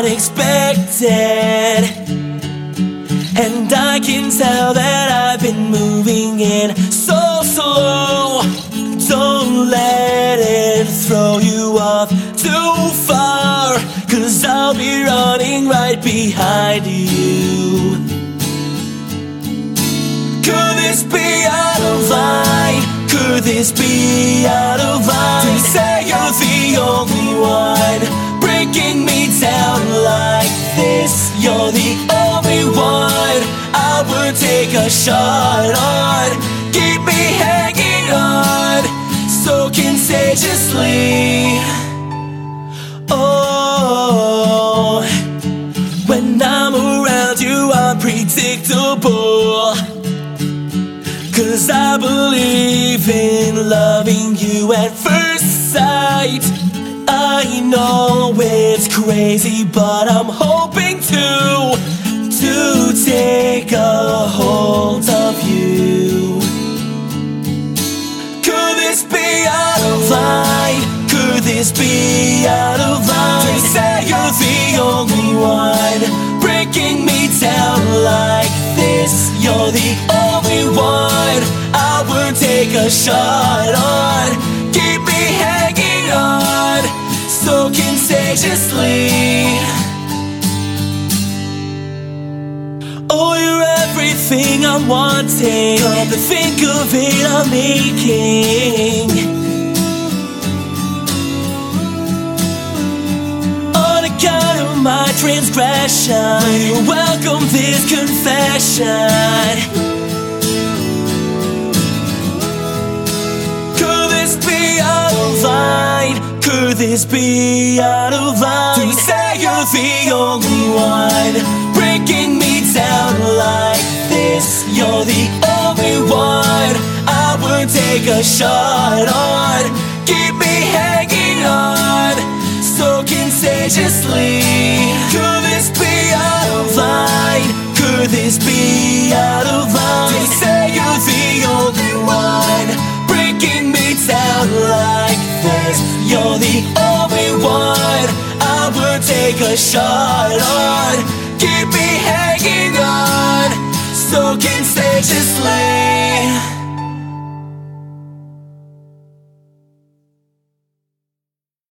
unexpected, and I can tell that I've been moving in so slow. Don't let it throw you off too far, 'cause I'll be running right behind you. Could this be out of line? Could this be out of line? To say you're the only one breaking me down like this. You're the only one I would take a shot on. Keep me hanging on so contagiously. Oh, when I'm around you, I'm predictable, 'cause I believe in loving you at first sight. I know it's crazy, but I'm hoping to take a hold of you. Could this be out of line? Could this be out of line? To say you're the only one breaking me down like this. You're the only one I would take a shot on. Keep me hanging on so contagiously. Oh, you're everything I'm wanting. Come to think of it, I'm aching. On account of my transgression, you welcome this confession. Could this be out of line? Could this be out of line? To say you're the only one breaking me down like this. You're the only one I would take a shot on. Keep me hanging on so contagiously. Could this be out of line? Could this be out of line? To say you're the only one breaking me down like this. You're the only one I would take a shot on. Keep me hanging on so contagiously.